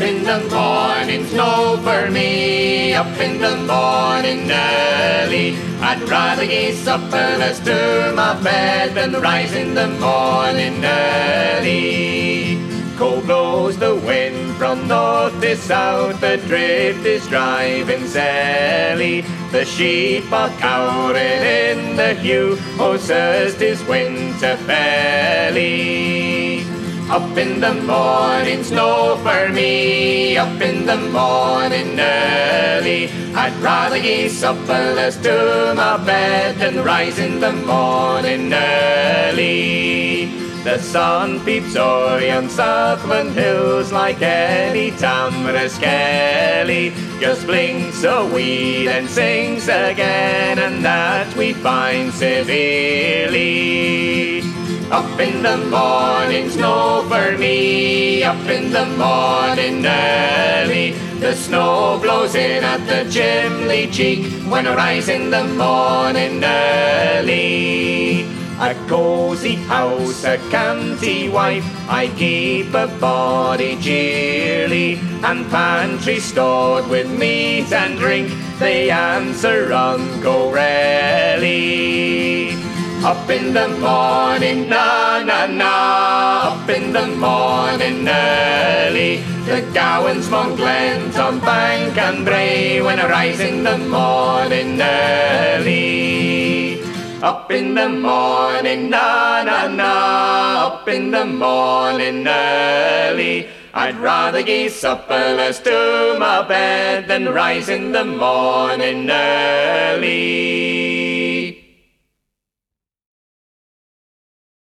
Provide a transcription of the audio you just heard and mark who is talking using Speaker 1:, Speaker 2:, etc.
Speaker 1: in the morning snow for me, up in the morning early. I'd rather get supperless to my bed than rise in the morning early. Cold blows the wind from north to south, the drift is driving silly. The sheep are cowering in the hew, oh sirs, 'tis winter fairly. Up in the morning snow for me, up in the morning early. I'd rather get supperless to my bed than rise in the morning early. The sun peeps o'er yon Southland hills like any tamarisk skelly. Just blinks a wee, then sings again, and that we find severely. Up in the morning snow for me, up in the morning early. The snow blows in at the chimney cheek when I rise in the morning early. A cosy house, a canty wife, I keep a body cheerly, and pantry stored with meat and drink, they answer unco rarely. Up in the morning, na na na, up in the morning early. The gowans maun glent on bank and brae when I rise in the morning early. Up in the morning, na na na, up in the morning early. I'd rather get supperless to my bed than rise in the morning early.